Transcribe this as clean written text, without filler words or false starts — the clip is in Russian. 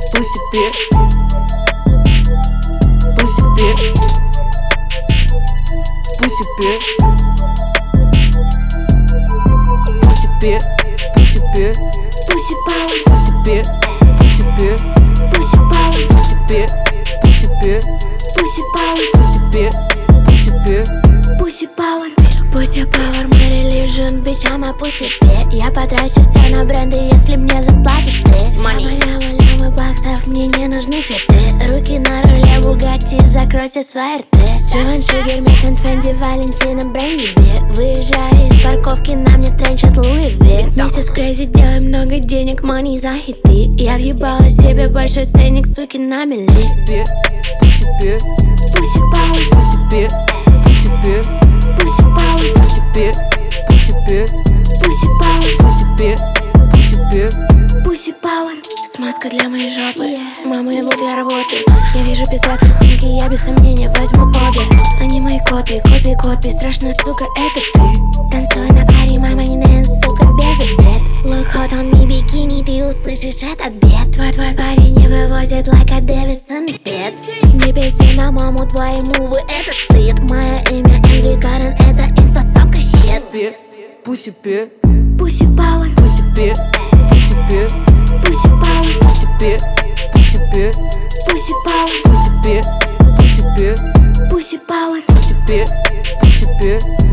Pussy bit. Pussy bit. Pussy bit. Pussy bit. Pussy bit. Pussy power. Pussy bit. Pussy bit. Pussy power. Pussy bit. Pussy bit. Pussy power. Pussy bit. Pussy bit. Pussy power. Pussy power, my religion, bitch, I'm a pussy bit. Я потрачу все на бренды, если мне заплатишь ты. Ляма баксов, мне не нужны фиты. Руки на руле, Бугатти, закройте свои рты. Givenchy, Hermes, Fendi, Valentino, Бренди, бит. Выезжая из парковки, на мне тренчат Луи Ви. Миссис Крейзи, делай много денег, money за хиты. Я въебала себе большой ценник, суки, на мели. Pussy bit. Pussy power. Pussy bit. Pussy bit. Pussy power. Pussy bit. Pussy bit. Pussy power. Pussy bit. Pussy bit. Pussy power. Смазка для моей жопы. Мама, и вот я работаю. Я вижу пиздатые сумки, я без сомнения возьму обе. Они мои копии, копии. Страшно, сука, это ты. Танцуй на паре, мама, не дэнс, сука, без обед. Look hot on me, бикини, ты услышишь этот бед. Твой парень не вывозит like a Davidson бед. Не бейся на маму, твои мувы, это стыд. Мое имя Эндрю Карен, это инстасамка щит. Pussy bit. Pussy power. Pussy bit. Pussy bit. Pussy power. Pussy bit. Pussy bit. Pussy power. Pussy bit. Pussy bit. Pussy power. Pussy bit. Pussy bit.